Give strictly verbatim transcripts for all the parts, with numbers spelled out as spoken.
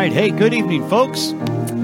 right. Hey, good evening, folks.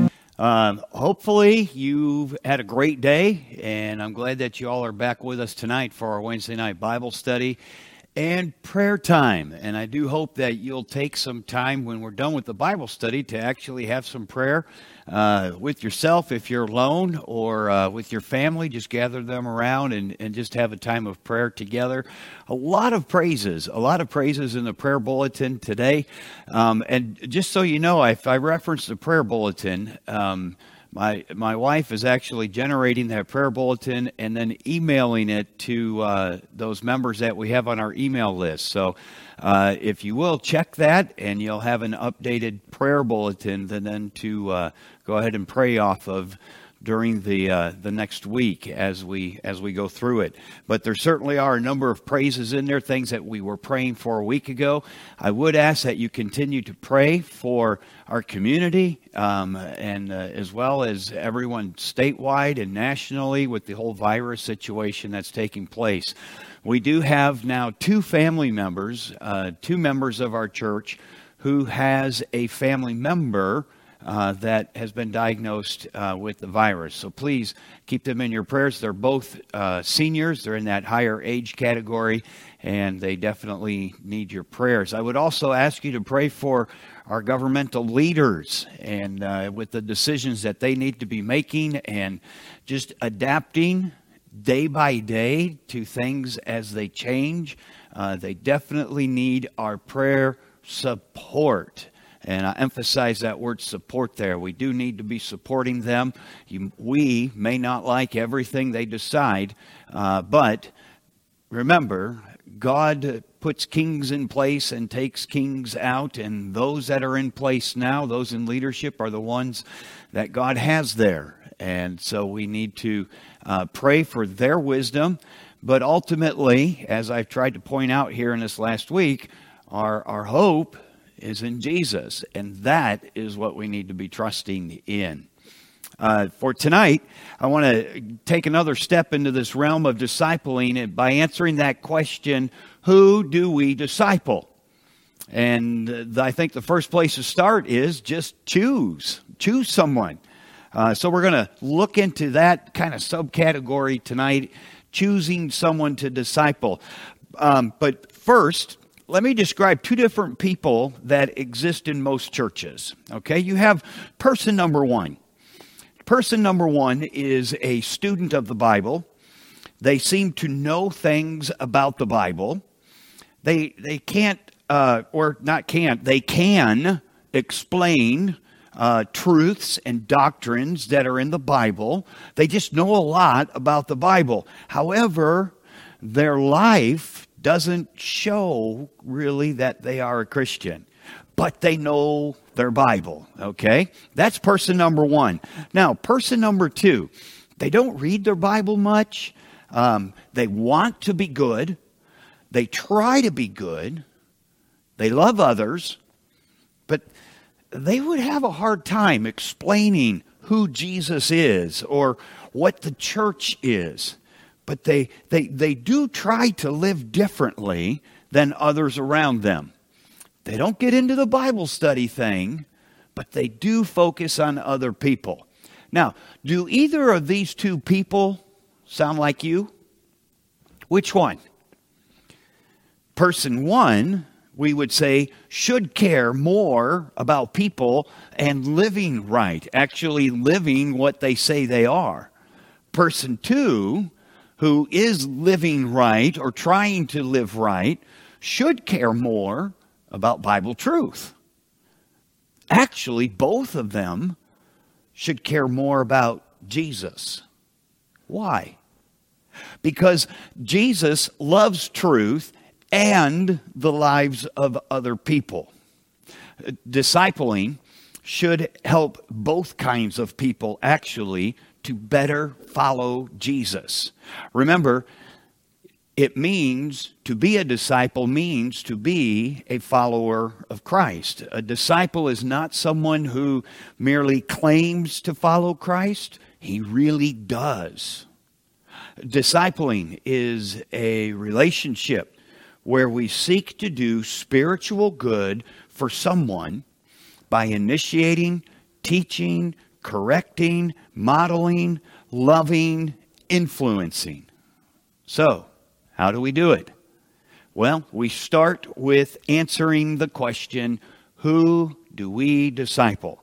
Um, hopefully you've had a great day, and I'm glad that you all are back with us tonight for our Wednesday night Bible study and prayer time. And I do hope that you'll take some time when we're done with the Bible study to actually have some prayer uh, with yourself if you're alone, or uh, with your family. Just gather them around and, and just have a time of prayer together. A lot of praises, a lot of praises in the prayer bulletin today. Um, and just so you know, if I reference the prayer bulletin, um, My my wife is actually generating that prayer bulletin and then emailing it to uh, those members that we have on our email list. So uh, if you will, check that, and you'll have an updated prayer bulletin and then to uh, go ahead and pray off of during the uh, the next week as we as we go through it. But there certainly are a number of praises in there, things that we were praying for a week ago. I would ask that you continue to pray for our community, um, and uh, as well as everyone statewide and nationally with the whole virus situation that's taking place. We do have now two family members, uh, two members of our church who has a family member Uh, that has been diagnosed uh, with the virus. So please keep them in your prayers. They're both uh, seniors. They're in that higher age category, and they definitely need your prayers. I would also ask you to pray for our governmental leaders and uh, with the decisions that they need to be making and just adapting day by day to things as they change. Uh, they definitely need our prayer support. And I emphasize that word support there. We do need to be supporting them. You, we may not like everything they decide, uh, but remember, God puts kings in place and takes kings out, and those that are in place now, those in leadership, are the ones that God has there. And so we need to uh, pray for their wisdom. But ultimately, as I've tried to point out here in this last week, our, our hope is in Jesus, and that is what we need to be trusting in. Uh, for tonight, I want to take another step into this realm of discipling by answering that question, who do we disciple? And uh, I think the first place to start is just choose. Choose someone. Uh, so we're going to look into that kind of subcategory tonight, choosing someone to disciple. Um, but first, let me describe two different people that exist in most churches. Okay, you have person number one. Person number one is a student of the Bible. They seem to know things about the Bible. They they can't, uh, or not can't, they can explain uh, truths and doctrines that are in the Bible. They just know a lot about the Bible. However, their life doesn't show really that they are a Christian, but they know their Bible, okay? That's person number one. Now, person number two, they don't read their Bible much. Um, they want to be good. They try to be good. They love others, but they would have a hard time explaining who Jesus is or what the church is. But they, they, they do try to live differently than others around them. They don't get into the Bible study thing, but they do focus on other people. Now, do either of these two people sound like you? Which one? Person one, we would say, should care more about people and living right, actually living what they say they are. Person two, who is living right or trying to live right, should care more about Bible truth. Actually, both of them should care more about Jesus. Why? Because Jesus loves truth and the lives of other people. Discipling should help both kinds of people actually to better follow Jesus. Remember, it means to be a disciple means to be a follower of Christ. A disciple is not someone who merely claims to follow Christ. He really does. Discipling is a relationship where we seek to do spiritual good for someone by initiating, teaching, correcting, modeling, loving, influencing. So, how do we do it? Well, we start with answering the question, who do we disciple?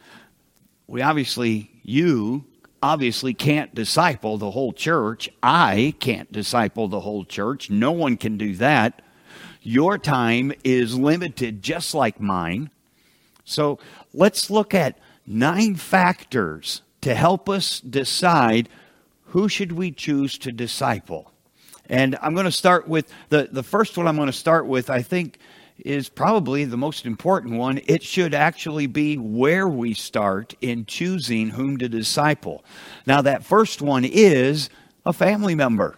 We obviously, you obviously can't disciple the whole church. I can't disciple the whole church. No one can do that. Your time is limited just like mine. So let's look at nine factors to help us decide who should we choose to disciple. And I'm going to start with, the, the first one I'm going to start with, I think, is probably the most important one. It should actually be where we start in choosing whom to disciple. Now, that first one is a family member.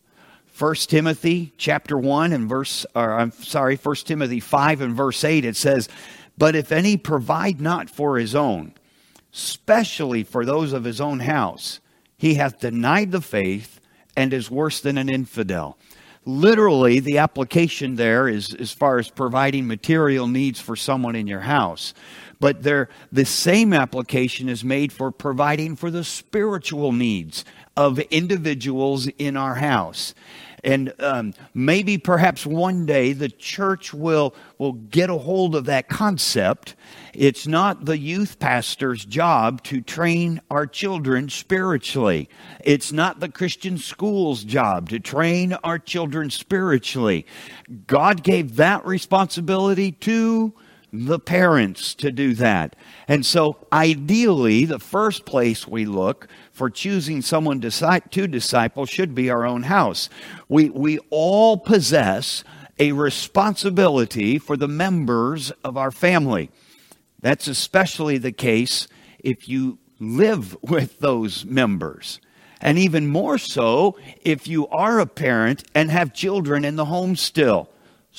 First Timothy chapter one and verse, or I'm sorry, First Timothy five and verse eight, it says, "But if any provide not for his own, especially for those of his own house, he hath denied the faith, and is worse than an infidel." Literally, the application there is as far as providing material needs for someone in your house. But there, the same application is made for providing for the spiritual needs of individuals in our house. And um, maybe perhaps one day the church will, will get a hold of that concept. It's not the youth pastor's job to train our children spiritually. It's not the Christian school's job to train our children spiritually. God gave that responsibility to the parents to do that. And so ideally, the first place we look for choosing someone to disciple should be our own house. We, we all possess a responsibility for the members of our family. That's especially the case if you live with those members. And even more so if you are a parent and have children in the home still.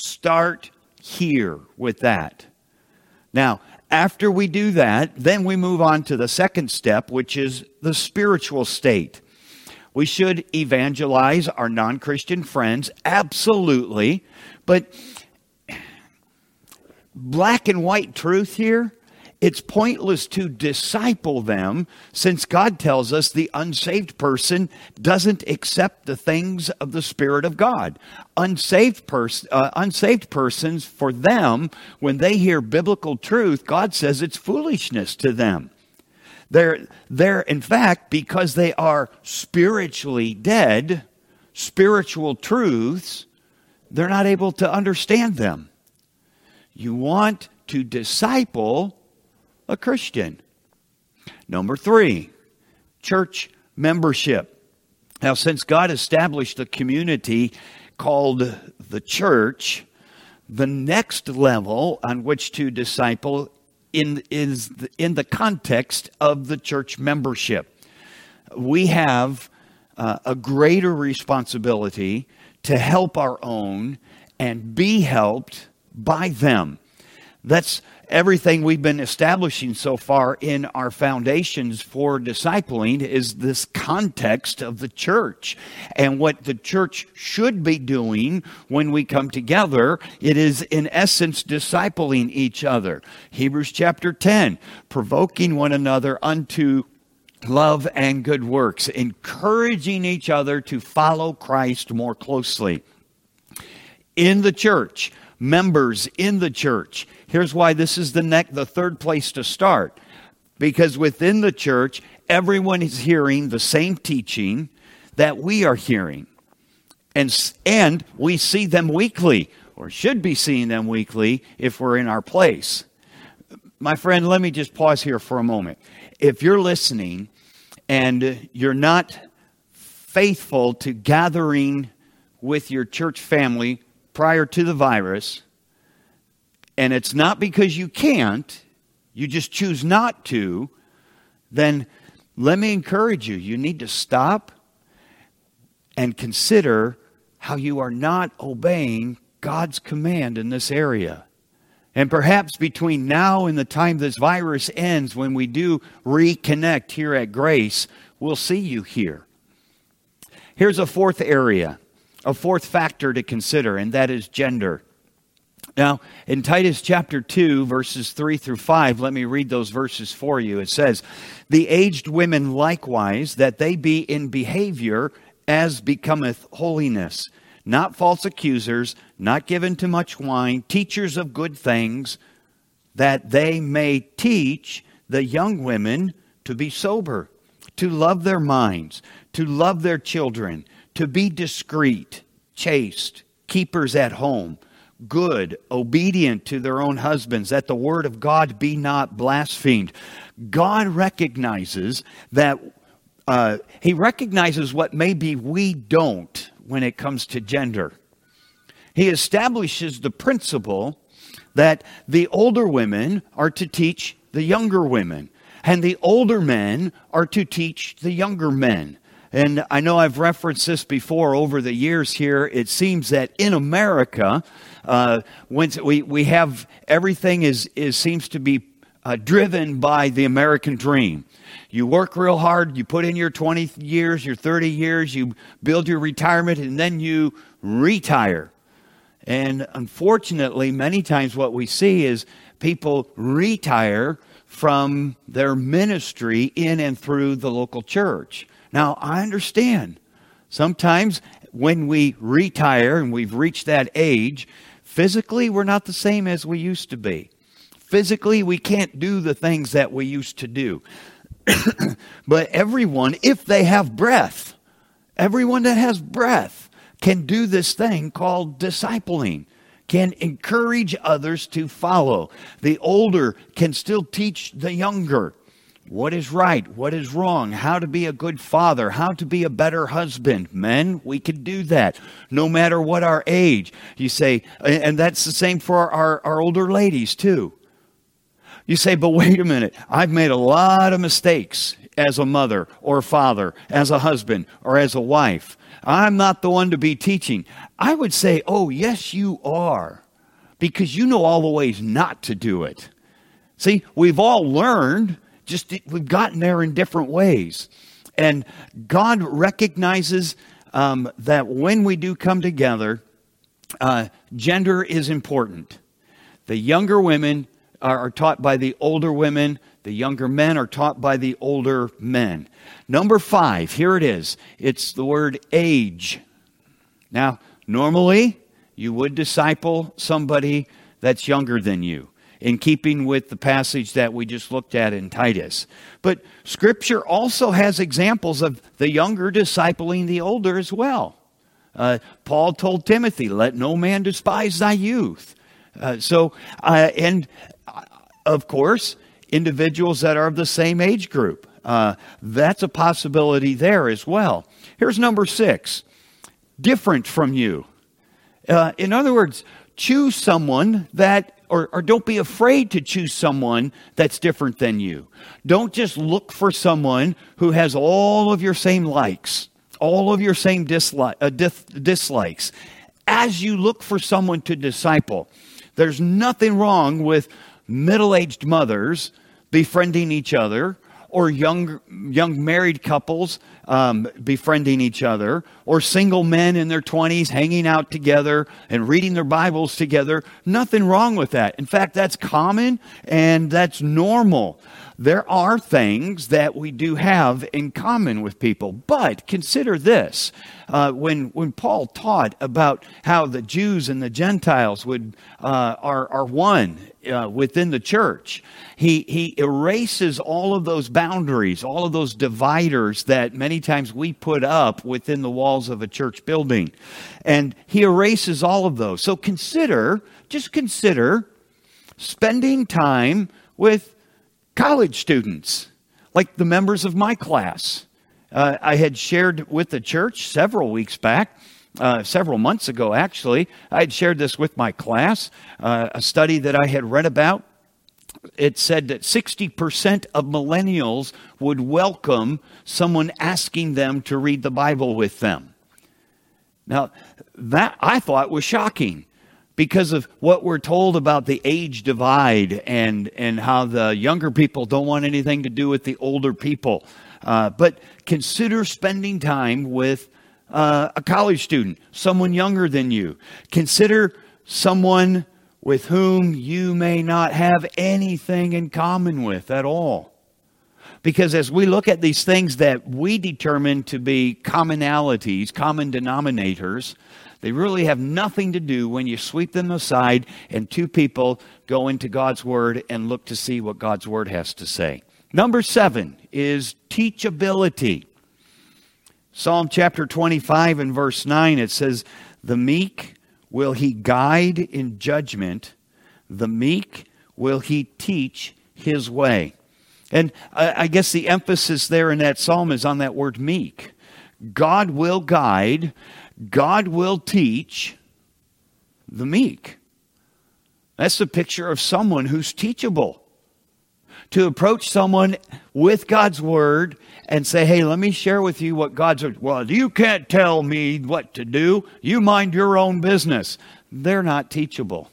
Start here with that. Now, after we do that, then we move on to the second step, which is the spiritual state. We should evangelize our non-Christian friends, absolutely. But black and white truth here, it's pointless to disciple them, since God tells us the unsaved person doesn't accept the things of the Spirit of God. Unsaved, pers- uh, unsaved persons, for them, when they hear biblical truth, God says it's foolishness to them. They're, they're, in fact, because they are spiritually dead, spiritual truths, they're not able to understand them. You want to disciple a Christian. Number three, church membership. Now, since God established a community called the church, the next level on which to disciple in, is in the context of the church membership. We have uh, a greater responsibility to help our own and be helped by them. That's everything we've been establishing so far in our foundations for discipling is this context of the church. And what the church should be doing when we come together, it is in essence discipling each other. Hebrews chapter ten, provoking one another unto love and good works, encouraging each other to follow Christ more closely. In the church, members in the church. Here's why this is the next, the third place to start. Because within the church, everyone is hearing the same teaching that we are hearing. And, and we see them weekly, or should be seeing them weekly if we're in our place. My friend, let me just pause here for a moment. If you're listening and you're not faithful to gathering with your church family prior to the virus, and it's not because you can't, you just choose not to, then let me encourage you. You need to stop and consider how you are not obeying God's command in this area. And perhaps between now and the time this virus ends, when we do reconnect here at Grace, we'll see you here. Here's a fourth area, a fourth factor to consider, and that is gender. Now, in Titus chapter two, verses three through five, let me read those verses for you. It says, "The aged women likewise, that they be in behavior as becometh holiness, not false accusers, not given to much wine, teachers of good things, that they may teach the young women to be sober, to love their minds, to love their children, to be discreet, chaste, keepers at home, good, obedient to their own husbands, that the word of God be not blasphemed." God recognizes that, uh, He recognizes what maybe we don't when it comes to gender. He establishes the principle that the older women are to teach the younger women, and the older men are to teach the younger men. And I know I've referenced this before over the years here. It seems that in America, uh, when we, we have everything is, is seems to be uh, driven by the American dream. You work real hard, you put in your twenty years, your thirty years, you build your retirement, and then you retire. And unfortunately, many times what we see is people retire from their ministry in and through the local church. Now, I understand. Sometimes when we retire and we've reached that age, physically we're not the same as we used to be. Physically, we can't do the things that we used to do. But everyone, if they have breath, everyone that has breath can do this thing called discipling, can encourage others to follow. The older can still teach the younger what is right, what is wrong, how to be a good father, how to be a better husband. Men, we can do that no matter what our age. You say, and that's the same for our, our older ladies too. You say, but wait a minute, I've made a lot of mistakes as a mother or father, as a husband or as a wife. I'm not the one to be teaching. I would say, oh, yes, you are, because you know all the ways not to do it. See, we've all learned, just we've gotten there in different ways. And God recognizes um, that when we do come together, uh, gender is important. The younger women are, are taught by the older women. The younger men are taught by the older men. Number five, here it is. It's the word age. Now, normally, you would disciple somebody that's younger than you, in keeping with the passage that we just looked at in Titus. But Scripture also has examples of the younger discipling the older as well. Uh, Paul told Timothy, let no man despise thy youth. Uh, so, uh, and uh, of course, individuals that are of the same age group. Uh, that's a possibility there as well. Here's number six. Different from you. Uh, in other words, choose someone that, or, or don't be afraid to choose someone that's different than you. Don't just look for someone who has all of your same likes, all of your same disli- uh, dis- dislikes. As you look for someone to disciple, there's nothing wrong with middle-aged mothers befriending each other, or young young married couples um, befriending each other, or single men in their twenties hanging out together and reading their Bibles together. Nothing wrong with that. In fact, that's common and that's normal. There are things that we do have in common with people. But consider this. Uh, when when Paul taught about how the Jews and the Gentiles would uh, are, are one uh, within the church, he, he erases all of those boundaries, all of those dividers that many times we put up within the walls of a church building. And he erases all of those. So consider, just consider spending time with college students, like the members of my class. Uh, I had shared with the church several weeks back, uh, several months ago actually, I had shared this with my class, uh, a study that I had read about. It said that sixty percent of millennials would welcome someone asking them to read the Bible with them. Now, that I thought was shocking, because of what we're told about the age divide and, and how the younger people don't want anything to do with the older people. Uh, but consider spending time with uh, a college student, someone younger than you. Consider someone with whom you may not have anything in common with at all. Because as we look at these things that we determine to be commonalities, common denominators, they really have nothing to do when you sweep them aside and two people go into God's Word and look to see what God's Word has to say. Number seven is teachability. Psalm chapter twenty-five and verse nine, it says, "The meek will he guide in judgment, the meek will he teach his way." And I guess the emphasis there in that psalm is on that word meek. God will guide, God will teach the meek. That's the picture of someone who's teachable. To approach someone with God's Word and say, hey, let me share with you what God's Word. Well, you can't tell me what to do. You mind your own business. They're not teachable.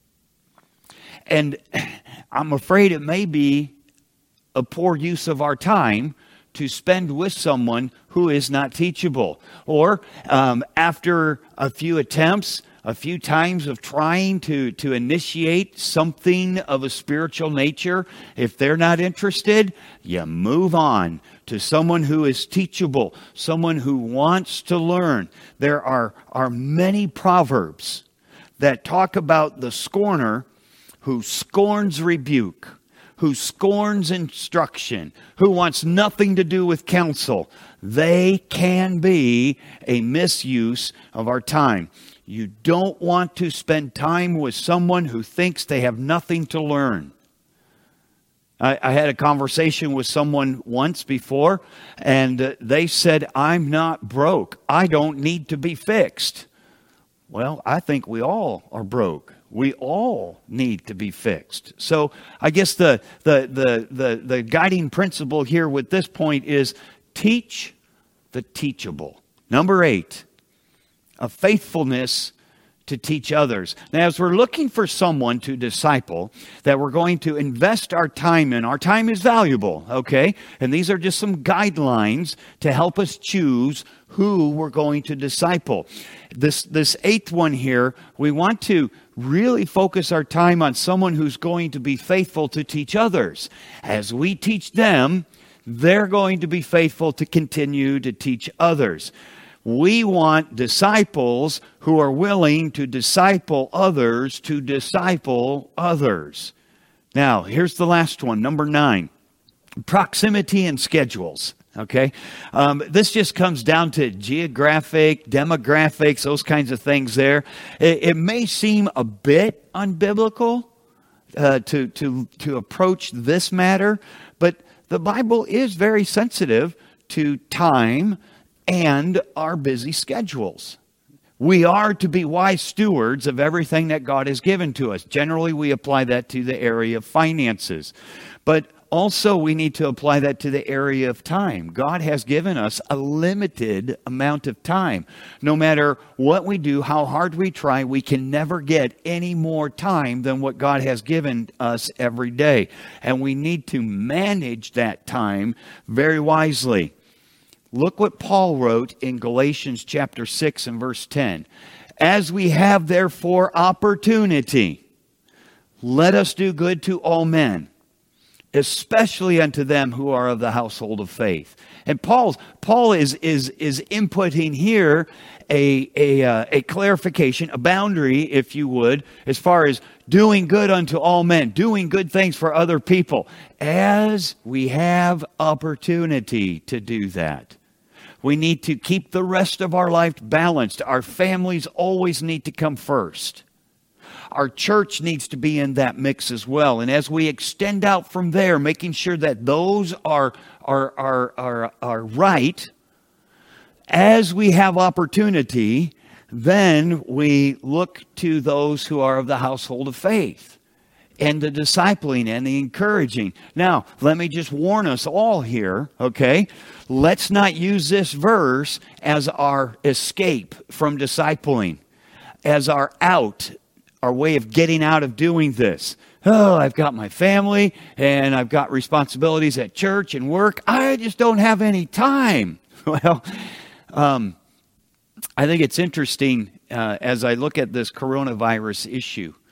And I'm afraid it may be a poor use of our time to spend with someone who is not teachable. Or um, after a few attempts, a few times of trying to, to initiate something of a spiritual nature, if they're not interested, you move on to someone who is teachable, someone who wants to learn. There are, are many proverbs that talk about the scorner who scorns rebuke, who scorns instruction, who wants nothing to do with counsel. They can be a misuse of our time. You don't want to spend time with someone who thinks they have nothing to learn. I, I had a conversation with someone once before, and uh, they said, I'm not broke. I don't need to be fixed. Well, I think we all are broke. We all need to be fixed. So I guess the, the, the, the, the guiding principle here with this point is teach the teachable. Number eight, a faithfulness to teach others. Now, as we're looking for someone to disciple that we're going to invest our time in, our time is valuable, okay? And these are just some guidelines to help us choose who we're going to disciple. This, this eighth one here, we want to really focus our time on someone who's going to be faithful to teach others. As we teach them, they're going to be faithful to continue to teach others. We want disciples who are willing to disciple others to disciple others. Now, here's the last one, number nine, proximity and schedules. Okay, um, this just comes down to geographic, demographics, those kinds of things there. It, it may seem a bit unbiblical uh, to, to, to approach this matter, but the Bible is very sensitive to time and our busy schedules. We are to be wise stewards of everything that God has given to us. Generally, we apply that to the area of finances. But also, we need to apply that to the area of time. God has given us a limited amount of time. No matter what we do, how hard we try, we can never get any more time than what God has given us every day. And we need to manage that time very wisely. Look what Paul wrote in Galatians chapter six and verse ten. As we have therefore opportunity, let us do good to all men, especially unto them who are of the household of faith. And Paul's, Paul is, is, is inputting here a, a, uh, a clarification, a boundary, if you would, as far as doing good unto all men, doing good things for other people, as we have opportunity to do that. We need to keep the rest of our life balanced. Our families always need to come first. Our church needs to be in that mix as well. And as we extend out from there, making sure that those are, are, are, are, are right, as we have opportunity, then we look to those who are of the household of faith and the discipling and the encouraging. Now, let me just warn us all here, okay? Let's not use this verse as our escape from discipling, as our out, our way of getting out of doing this. Oh, I've got my family and I've got responsibilities at church and work. I just don't have any time. Well, um, I think it's interesting uh, as I look at this coronavirus issue.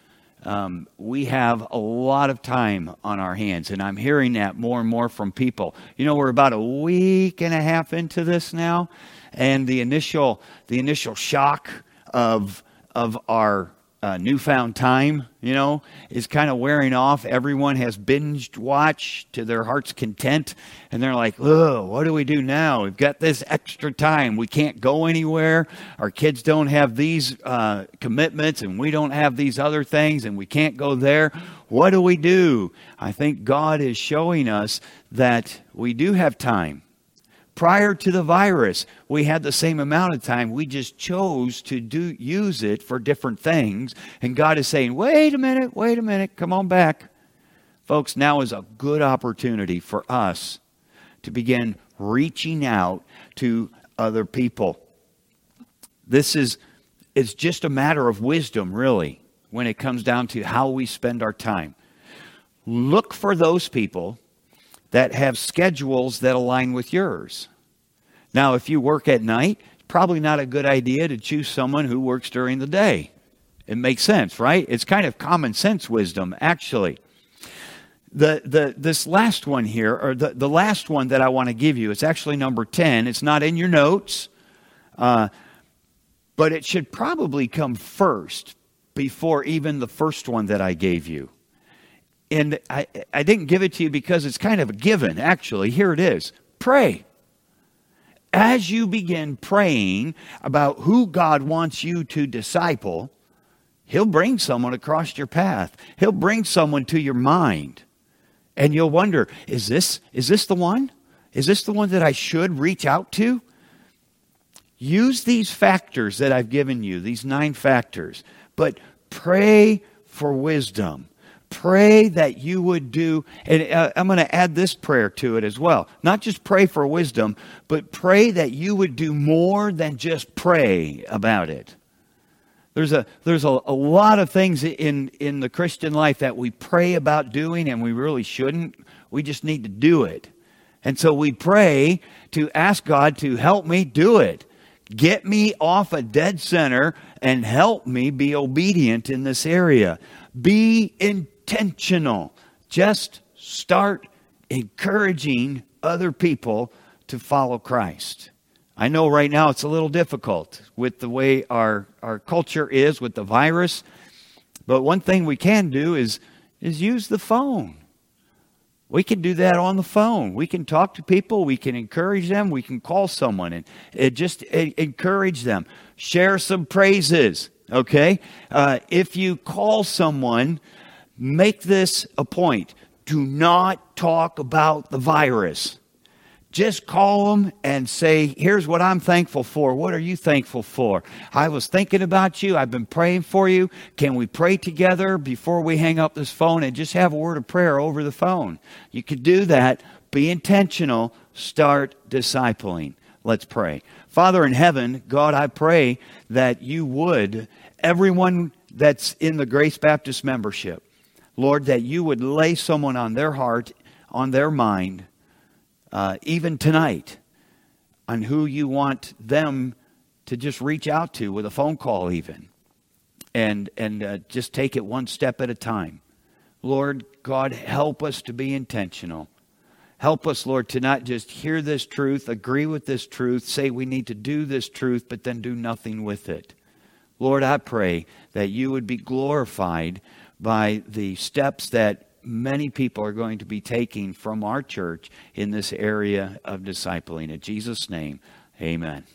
Um, we have a lot of time on our hands, and I'm hearing that more and more from people. You know, we're about a week and a half into this now, and the initial the initial shock of of our uh, newfound time, you know, is kind of wearing off. Everyone has binged watched to their heart's content, and they're like, "Oh, what do we do now? We've got this extra time. We can't go anywhere. Our kids don't have these uh, commitments, and we don't have these other things, and we can't go there. What do we do?" I think God is showing us that we do have time. Prior to the virus, we had the same amount of time. We just chose to do use it for different things. And God is saying, wait a minute, wait a minute, come on back. Folks, now is a good opportunity for us to begin reaching out to other people. This is it's just a matter of wisdom, really, when it comes down to how we spend our time. Look for those people that have schedules that align with yours. Now, if you work at night, it's probably not a good idea to choose someone who works during the day. It makes sense, right? It's kind of common sense wisdom, actually. The the this last one here, or the, the last one that I want to give you, it's actually number ten. It's not in your notes, uh, but it should probably come first before even the first one that I gave you. And I, I didn't give it to you because it's kind of a given, actually. Here it is. Pray. As you begin praying about who God wants you to disciple, He'll bring someone across your path. He'll bring someone to your mind. And you'll wonder, is this, is this the one? Is this the one that I should reach out to? Use these factors that I've given you, these nine factors, but pray for wisdom. Pray that you would do, and uh, I'm going to add this prayer to it as well. Not just pray for wisdom, but pray that you would do more than just pray about it. There's a there's a, a lot of things in, in the Christian life that we pray about doing and we really shouldn't. We just need to do it. And so we pray to ask God to help me do it. Get me off a dead center and help me be obedient in this area. Be intentional. Just start encouraging other people to follow Christ. I know right now it's a little difficult with the way our, our culture is with the virus. But one thing we can do is, is use the phone. We can do that on the phone. We can talk to people. We can encourage them. We can call someone and it just it, encourage them. Share some praises, okay? Uh, if you call someone, make this a point. Do not talk about the virus. Just call them and say, here's what I'm thankful for. What are you thankful for? I was thinking about you. I've been praying for you. Can we pray together before we hang up this phone and just have a word of prayer over the phone? You could do that. Be intentional. Start discipling. Let's pray. Father in heaven, God, I pray that you would, everyone that's in the Grace Baptist membership, Lord, that you would lay someone on their heart, on their mind, Uh, even tonight, on who you want them to just reach out to with a phone call even. And, and uh, just take it one step at a time. Lord God, help us to be intentional. Help us, Lord, to not just hear this truth, agree with this truth, say we need to do this truth, but then do nothing with it. Lord, I pray that you would be glorified by the steps that many people are going to be taking from our church in this area of discipling. In Jesus' name, amen.